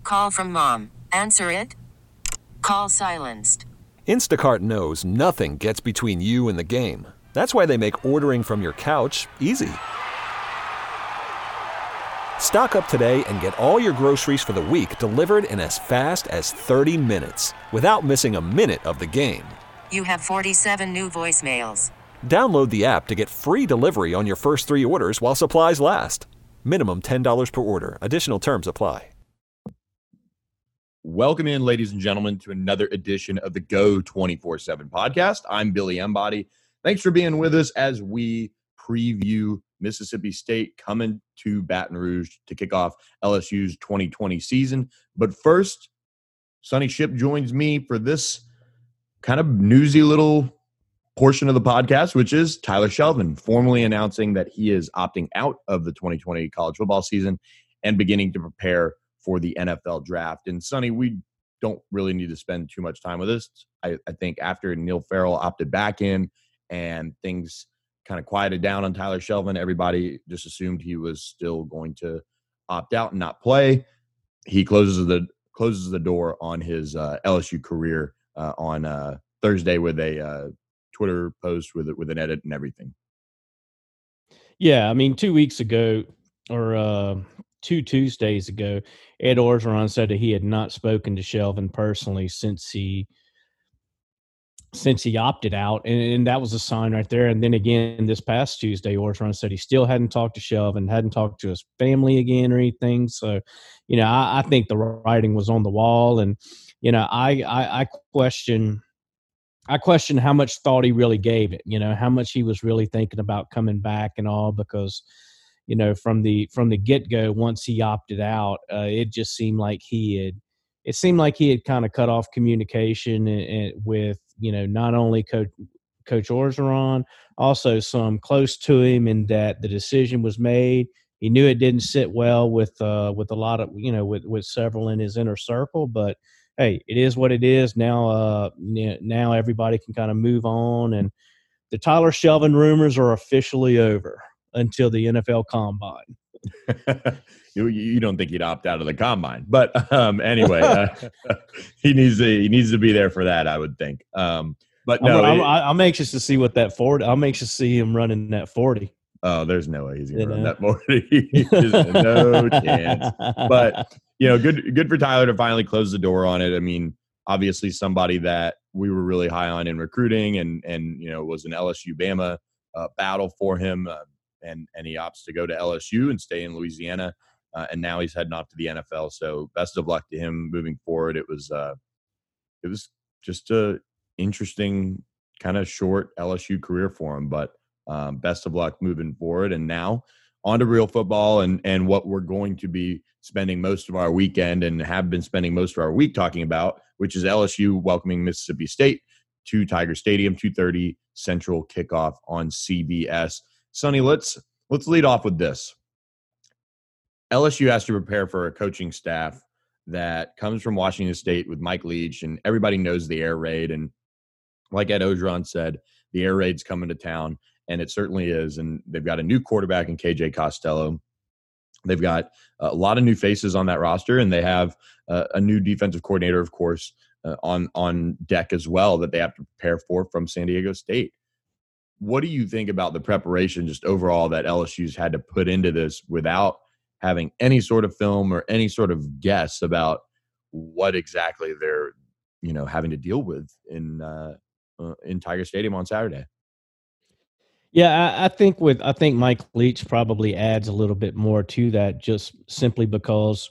Call from mom. Answer it. Call silenced. Instacart knows nothing gets between you and the game. That's why they make ordering from your couch easy. Stock up today and get all your groceries for the week delivered in as fast as 30 minutes without missing a minute of the game. You have 47 new voicemails. Download the app to get free delivery on your first 3 orders while supplies last. Minimum $10 per order. Additional terms apply. Welcome in, ladies and gentlemen, to another edition of the Go 24/7 podcast. I'm Billy Embody. Thanks for being with us as we preview Mississippi State coming to Baton Rouge to kick off LSU's 2020 season. But first, Sonny Ship joins me for this kind of newsy little portion of the podcast, which is Tyler Shelvin formally announcing that he is opting out of the 2020 college football season and beginning to prepare for the NFL draft. And Sonny, we don't really need to spend too much time with this. I think after Neil Farrell opted back in and things kind of quieted down on Tyler Shelvin, everybody just assumed he was still going to opt out and not play. He closes the door on his LSU career on Thursday with a Twitter post with an edit and everything. Yeah, I mean, 2 weeks ago or 2 Tuesdays ago, Ed Orgeron said that he had not spoken to Shelvin personally since he opted out, and that was a sign right there. And then again, this past Tuesday, Orgeron said he still hadn't talked to Shelvin, hadn't talked to his family again or anything. So, I think the writing was on the wall, and I question how much thought he really gave it. How much he was really thinking about coming back and all, because from the get-go, once he opted out, it just seemed like he had kind of cut off communication and with not only Coach Orgeron, also some close to him, and that the decision was made. He knew it didn't sit well with a lot of with several in his inner circle, but hey, it is what it is. Now now everybody can kind of move on, and the Tyler Shelvin rumors are officially over until the NFL Combine. You don't think he'd opt out of the Combine, but anyway, he needs to be there for that, I would think. But no, I'm anxious to see what that 40. I'm anxious to see him running that 40. Oh, there's no way he's going to run that 40. There's no chance. But good for Tyler to finally close the door on it. I mean, obviously somebody that we were really high on in recruiting, and it was an LSU Bama battle for him. And he opts to go to LSU and stay in Louisiana, and now he's heading off to the NFL. So best of luck to him moving forward. It was just a interesting kind of short LSU career for him, but best of luck moving forward. And now on to real football and what we're going to be spending most of our weekend and have been spending most of our week talking about, which is LSU welcoming Mississippi State to Tiger Stadium, 2:30 Central kickoff on CBS. Sonny, let's lead off with this. LSU has to prepare for a coaching staff that comes from Washington State with Mike Leach, and everybody knows the air raid. And like Ed Orgeron said, the air raid's coming to town, and it certainly is. And they've got a new quarterback in KJ Costello. They've got a lot of new faces on that roster, and they have a new defensive coordinator, of course, on deck as well that they have to prepare for from San Diego State. What do you think about the preparation just overall that LSU's had to put into this without having any sort of film or any sort of guess about what exactly they're, having to deal with in Tiger Stadium on Saturday? Yeah, I think Mike Leach probably adds a little bit more to that, just simply because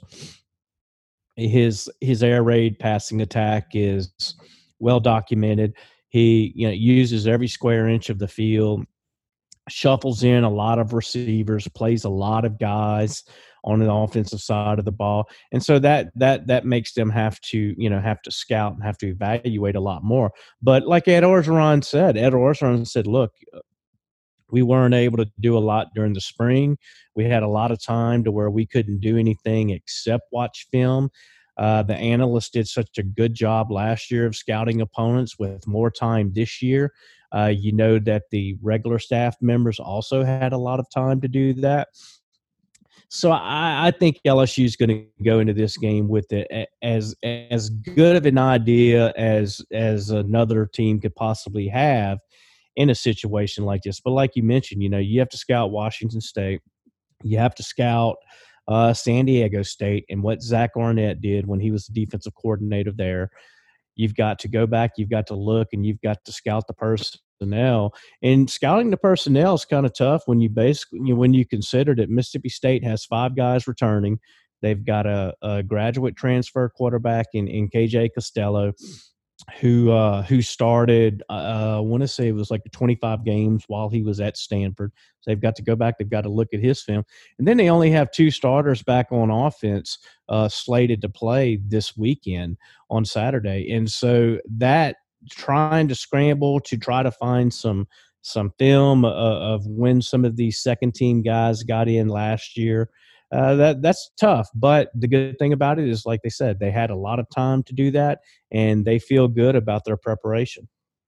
his air raid passing attack is well documented. He uses every square inch of the field, shuffles in a lot of receivers, plays a lot of guys on the offensive side of the ball, and so that makes them have to scout and have to evaluate a lot more. But like Ed Orgeron said, look, we weren't able to do a lot during the spring. We had a lot of time to where we couldn't do anything except watch film. The analysts did such a good job last year of scouting opponents. With more time this year, that the regular staff members also had a lot of time to do that. So I think LSU is going to go into this game with it as good of an idea as another team could possibly have in a situation like this. But like you mentioned, you have to scout Washington State, you have to scout San Diego State, and what Zach Arnett did when he was the defensive coordinator there. You've got to go back, you've got to look, and you've got to scout the personnel. And scouting the personnel is kind of tough when you consider that Mississippi State has 5 guys returning. They've got a graduate transfer quarterback in KJ Costello, who started, I want to say it was like 25 games while he was at Stanford. So they've got to go back. They've got to look at his film. And then they only have 2 starters back on offense slated to play this weekend on Saturday. And so that trying to scramble to try to find some film of when some of these second team guys got in last year, that's tough. But the good thing about it is, like they said, they had a lot of time to do that, and they feel good about their preparation.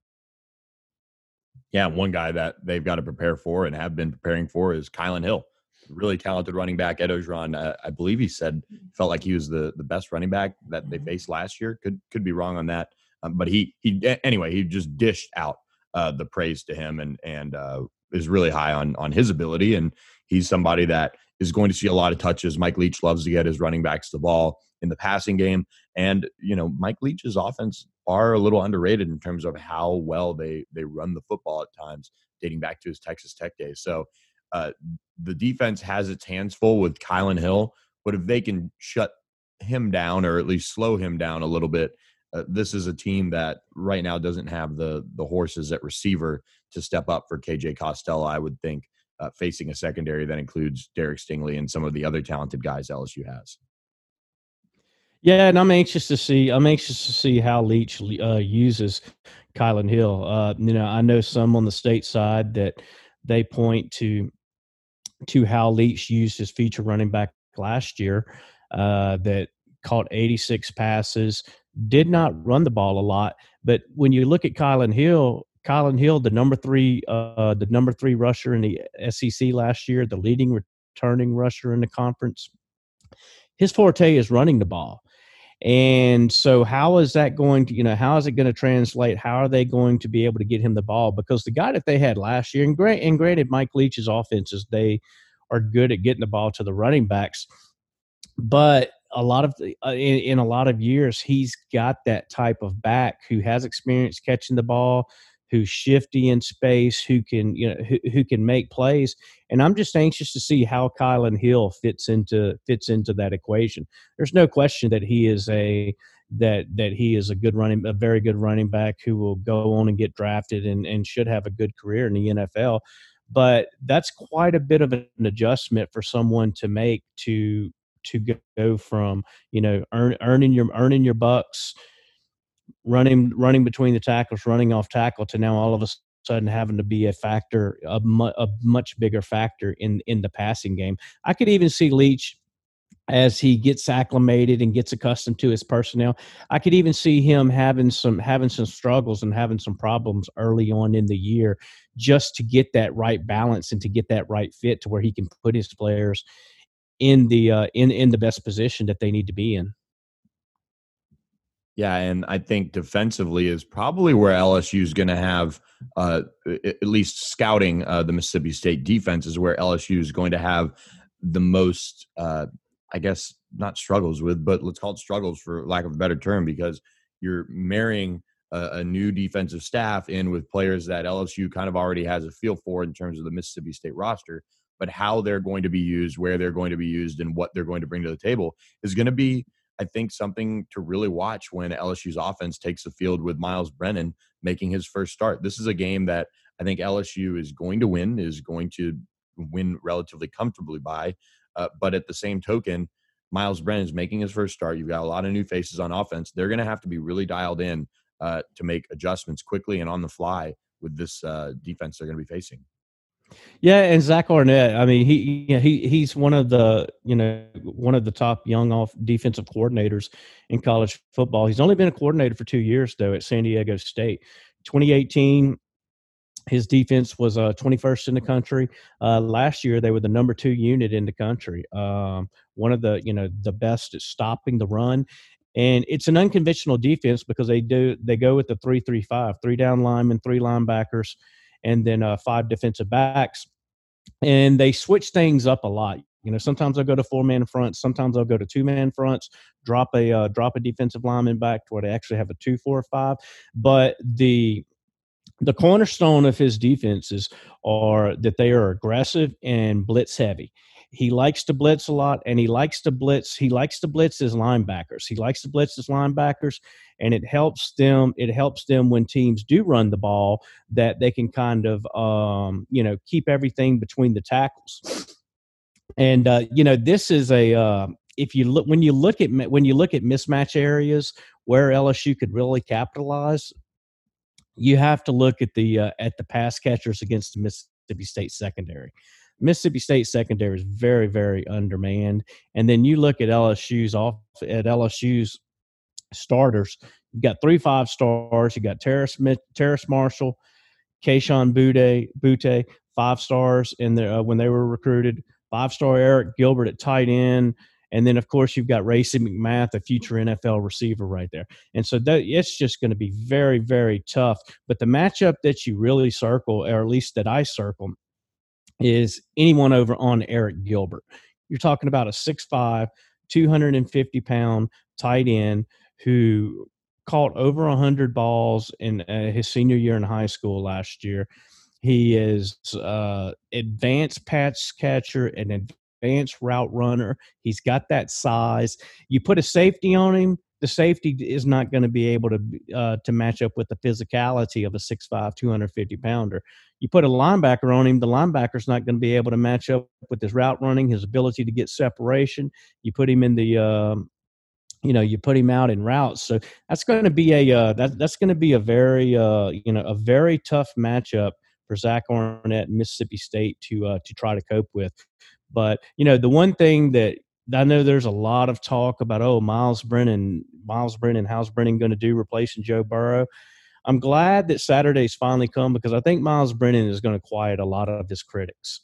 Yeah, one guy that they've got to prepare for and have been preparing for is Kylan Hill. Really talented running back. Ed Orgeron, I believe he said, felt like he was the best running back that they faced last year. Could be wrong on that. But he just dished out the praise to him and is really high on his ability. And he's somebody that is going to see a lot of touches. Mike Leach loves to get his running backs the ball in the passing game. And, Mike Leach's offense are a little underrated in terms of how well they run the football at times, dating back to his Texas Tech days. So the defense has its hands full with Kylan Hill, but if they can shut him down or at least slow him down a little bit, this is a team that right now doesn't have the horses at receiver to step up for KJ Costello, I would think, facing a secondary that includes Derek Stingley and some of the other talented guys LSU has. Yeah, and I'm anxious to see how Leach uses Kylan Hill. I know some on the state side that they point to how Leach used his feature running back last year, that caught 86 passes, did not run the ball a lot. But when you look at Kylan Hill, the number 3 rusher in the SEC last year, the leading returning rusher in the conference, his forte is running the ball. And so how is that going to, how is it going to translate? How are they going to be able to get him the ball? Because the guy that they had last year, and granted, Mike Leach's offenses, they are good at getting the ball to the running backs, but a lot of in a lot of years, he's got that type of back who has experience catching the ball, who's shifty in space, who can make plays. And I'm just anxious to see how Kylan Hill fits into that equation. There's no question that he is a very good running back who will go on and get drafted and should have a good career in the NFL. But that's quite a bit of an adjustment for someone to make to go from earning your bucks, running between the tackles, running off tackle, to now all of a sudden having to be a much bigger factor in the passing game. I could even see Leach, as he gets acclimated and gets accustomed to his personnel, I could even see him having some struggles and having some problems early on in the year, just to get that right balance and to get that right fit to where he can put his players in the best position that they need to be in. Yeah, and I think defensively is probably where LSU is going to have, at least scouting the Mississippi State defense, is where LSU is going to have the most, I guess, not struggles with, but let's call it struggles for lack of a better term, because you're marrying a new defensive staff in with players that LSU kind of already has a feel for in terms of the Mississippi State roster. But how they're going to be used, where they're going to be used, and what they're going to bring to the table is going to be, I think, something to really watch when LSU's offense takes the field with Miles Brennan making his first start. This is a game that I think LSU is going to win relatively comfortably by. But at the same token, Miles Brennan is making his first start. You've got a lot of new faces on offense. They're going to have to be really dialed in to make adjustments quickly and on the fly with this defense they're going to be facing. Yeah, and Zach Arnett, I mean, he's one of the top young defensive coordinators in college football. He's only been a coordinator for 2 years, though, at San Diego State. 2018, His defense was 21st in the country. Last year, they were the number 2 unit in the country. One of the best at stopping the run. And it's an unconventional defense because they go with the 3-3-5, 3 down linemen, 3 linebackers, and then 5 defensive backs. And they switch things up a lot. Sometimes they'll go to 4-man fronts. Sometimes they'll go to 2-man fronts. Drop a defensive lineman back to where they actually have a 2-4-5. But the cornerstone of his defenses are that they are aggressive and blitz heavy. He likes to blitz a lot, and he likes to blitz his linebackers. And it helps them when teams do run the ball, that they can kind of keep everything between the tackles. And this is if you look when you look at mismatch areas where LSU could really capitalize, you have to look at the pass catchers against the Mississippi State secondary. Mississippi State secondary is very, very undermanned. And then you look at LSU's starters. You've got 3 5-stars. You got Terrace Marshall, Kayshon Boutte, 5 stars in there when they were recruited. 5-star Eric Gilbert at tight end. And then, of course, you've got Racey McMath, a future NFL receiver right there. And so it's just going to be very, very tough. But the matchup that you really circle, or at least that I circle, is anyone over on Eric Gilbert. You're talking about a 6'5", 250-pound tight end who caught over 100 balls in his senior year in high school last year. He is advanced pass catcher and advanced route runner. He's got that size. You put a safety on him, the safety is not going to be able to match up with the physicality of a 6'5", 250-pounder. You put a linebacker on him, the linebacker's not going to be able to match up with his route running, his ability to get separation. You put him in the you put him out in routes. So that's going to be a very a very tough matchup for Zach Arnett and Mississippi State to try to cope with. But the one thing that I know there's a lot of talk about, Miles Brennan, how's Brennan going to do replacing Joe Burrow? I'm glad that Saturday's finally come, because I think Miles Brennan is going to quiet a lot of his critics.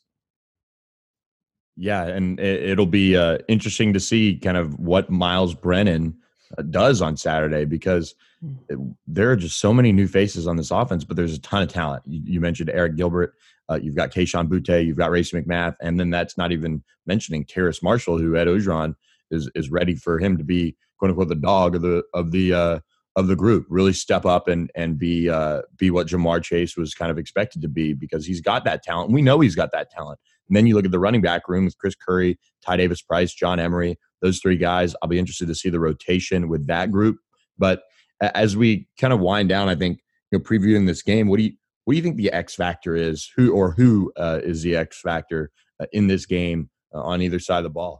Yeah, and it'll be interesting to see kind of what Miles Brennan does on Saturday, because there are just so many new faces on this offense, but there's a ton of talent. You mentioned Eric Gilbert. You've got Kayshon Boutte. You've got Racey McMath. And then that's not even mentioning Terrace Marshall, who Ed Orgeron is ready for him to be, quote unquote, the dog of the group, really step up and be what Jamar Chase was kind of expected to be, because he's got that talent. We know he's got that talent. And then you look at the running back room with Chris Curry, Ty Davis-Price, John Emery, those 3 guys. I'll be interested to see the rotation with that group. But as we kind of wind down, I think, previewing this game, what do you think the X factor is? Who is the X factor in this game on either side of the ball?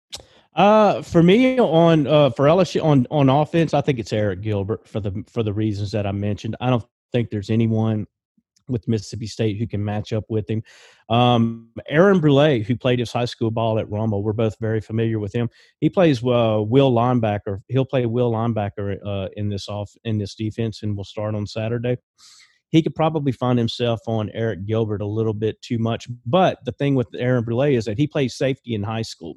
For me, for LSU on offense, I think it's Eric Gilbert for the reasons that I mentioned. I don't think there's anyone with Mississippi State who can match up with him. Aaron Brule, who played his high school ball at Rummel, we're both very familiar with him. He plays will linebacker. He'll play will linebacker in this defense, and will start on Saturday. He could probably find himself on Eric Gilbert a little bit too much. But the thing with Aaron Brule is that he played safety in high school.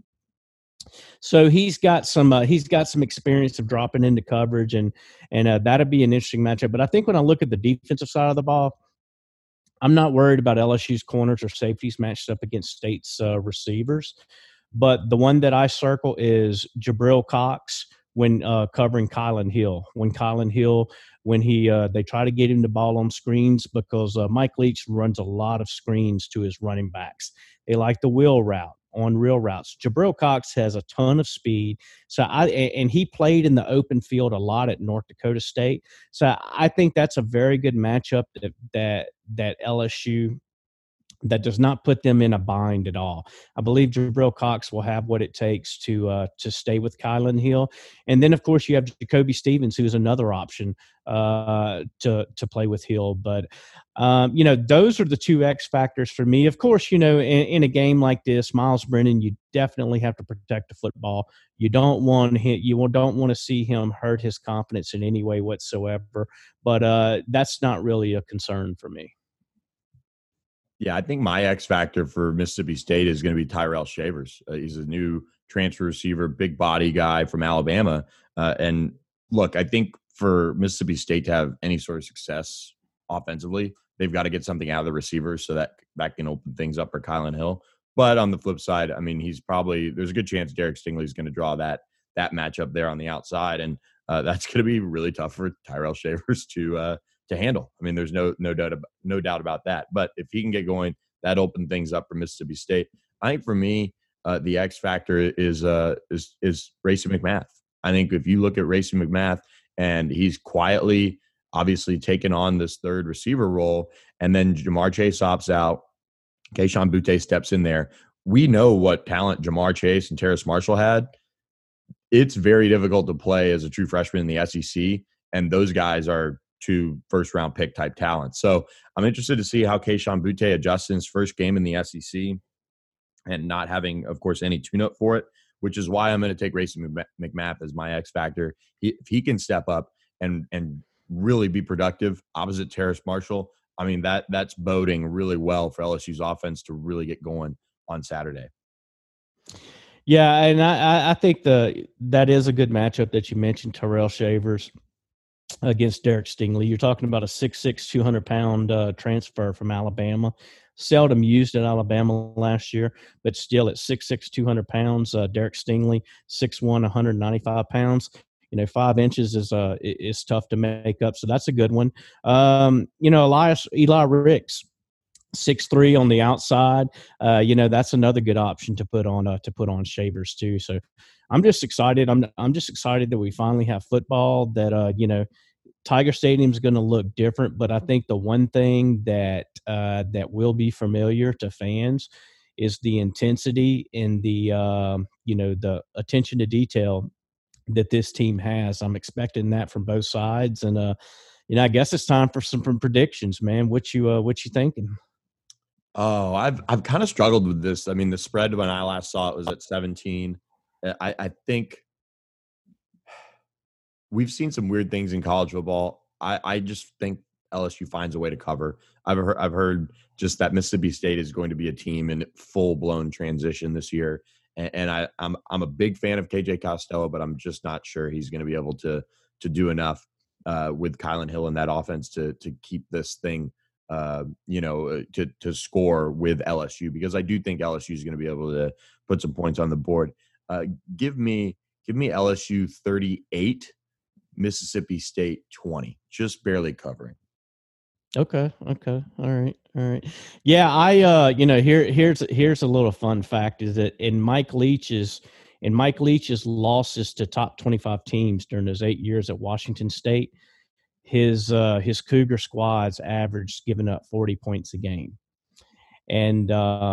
So he's got some experience of dropping into coverage, and that'd be an interesting matchup. But I think when I look at the defensive side of the ball, I'm not worried about LSU's corners or safeties matched up against State's receivers. But the one that I circle is Jabril Cox when covering Kylan Hill. When they try to get him the ball on screens, because Mike Leach runs a lot of screens to his running backs. They like the wheel route on real routes. Jabril Cox has a ton of speed. And he played in the open field a lot at North Dakota State. So I think that's a very good matchup that LSU, that does not put them in a bind at all. I believe Jabril Cox will have what it takes to stay with Kylan Hill. And then, of course, you have Jacoby Stevens, who's another option to play with Hill. But, those are the 2 X factors for me. Of course, in a game like this, Miles Brennan, you definitely have to protect the football. You don't want to see him hurt his confidence in any way whatsoever. But that's not really a concern for me. Yeah, I think my X factor for Mississippi State is going to be Tyrell Shavers. He's a new transfer receiver, big body guy from Alabama. And look, I think for Mississippi State to have any sort of success offensively, they've got to get something out of the receivers so that can open things up for Kylan Hill. But on the flip side, I mean, there's a good chance Derek Stingley is going to draw that matchup there on the outside, and that's going to be really tough for Tyrell Shavers to handle. I mean, there's no doubt about that. But if he can get going, that opened things up for Mississippi State. I think for me, the X factor is Racey McMath. I think if you look at Racey McMath, and he's quietly, obviously, taken on this third receiver role, and then Jamar Chase opts out, Kayshon Boutte steps in there. We know what talent Jamar Chase and Terrace Marshall had. It's very difficult to play as a true freshman in the SEC, and those guys are 2 first-round pick type talents. So I'm interested to see how Kayshon Boutte adjusts in his first game in the SEC and not having, of course, any tune-up for it, which is why I'm going to take Racey McMath as my X factor. If he can step up and really be productive opposite Terrace Marshall, I mean, that's boding really well for LSU's offense to really get going on Saturday. Yeah, and I think that is a good matchup that you mentioned, Tyrell Shavers against Derek Stingley. You're talking about a 6'6", 200-pound transfer from Alabama. Seldom used at Alabama last year, but still at 6'6", 200 pounds. Derek Stingley, 6'1", 195 pounds. 5 inches is tough to make up, so that's a good one. Eli Ricks, 6'3" on the outside. That's another good option to put on Shavers too. So I'm just excited. I'm just excited that we finally have football. That Tiger Stadium is going to look different, but I think the one thing that will be familiar to fans is the intensity and the attention to detail that this team has. I'm expecting that from both sides, and I guess it's time for some predictions, man. What you thinking? Oh, I've kind of struggled with this. I mean, the spread when I last saw it was at 17. I think we've seen some weird things in college football. I just think LSU finds a way to cover. I've heard just that Mississippi State is going to be a team in full blown transition this year, and I'm a big fan of KJ Costello, but I'm just not sure he's going to be able to do enough with Kylan Hill in that offense to keep this thing, to score with LSU, because I do think LSU is going to be able to put some points on the board. Give me LSU 38. Mississippi State 20, just barely covering. Okay. All right. Yeah, here's a little fun fact is that in Mike Leach's losses to top 25 teams during those 8 years at Washington State, his Cougar squads averaged giving up 40 points a game. And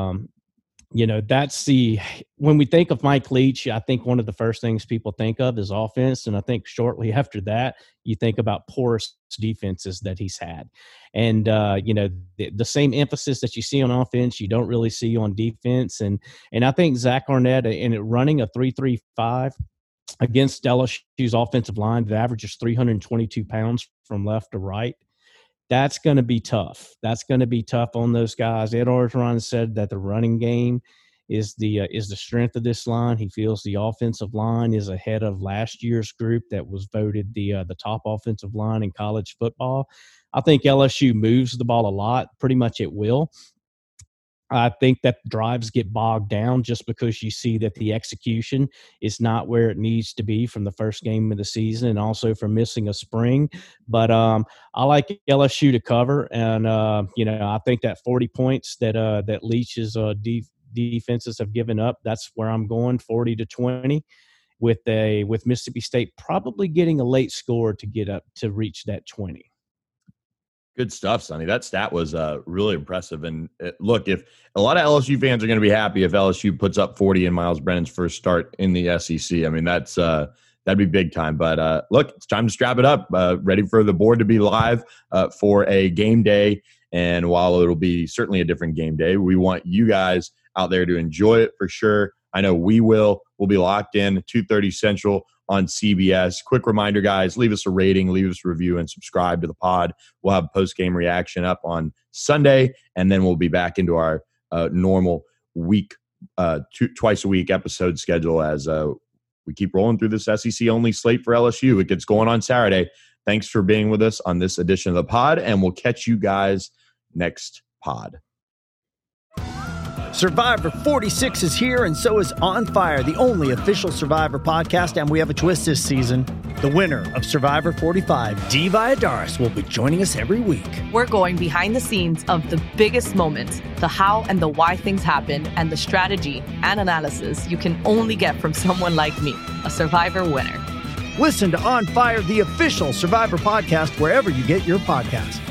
that's when we think of Mike Leach, I think one of the first things people think of is offense. And I think shortly after that, you think about porous defenses that he's had. And, the same emphasis that you see on offense, you don't really see on defense. And I think Zach Arnett, and running a 3-3-5 against LSU's offensive line that averages 322 pounds from left to right, that's going to be tough. That's going to be tough on those guys. Ed Orgeron said that the running game is the strength of this line. He feels the offensive line is ahead of last year's group that was voted the top offensive line in college football. I think LSU moves the ball a lot. Pretty much it will. I think that drives get bogged down just because you see that the execution is not where it needs to be from the first game of the season, and also from missing a spring. But I like LSU to cover, and I think that 40 points that Leach's defenses have given up, that's where I'm going, 40-20, with Mississippi State probably getting a late score to get up to reach that 20. Good stuff, Sonny. That stat was really impressive. And look, if a lot of LSU fans are going to be happy if LSU puts up 40 in Miles Brennan's first start in the SEC. I mean, that'd be big time. But look, it's time to strap it up. Ready for the board to be live for a game day. And while it'll be certainly a different game day, we want you guys out there to enjoy it for sure. I know we will. We'll be locked in 2:30 Central on CBS. Quick reminder, guys, leave us a rating, leave us a review, and subscribe to the pod. We'll have post-game reaction up on Sunday, and then we'll be back into our normal week, twice a week episode schedule as we keep rolling through this SEC-only slate for LSU. It gets going on Saturday. Thanks for being with us on this edition of the pod, and we'll catch you guys next pod. Survivor 46 is here, and so is On Fire, the only official Survivor podcast, and we have a twist this season. The winner of Survivor 45, Dee Valladares, will be joining us every week. We're going behind the scenes of the biggest moments, the how and the why things happen, and the strategy and analysis you can only get from someone like me, a Survivor winner. Listen to On Fire, the official Survivor podcast, wherever you get your podcasts.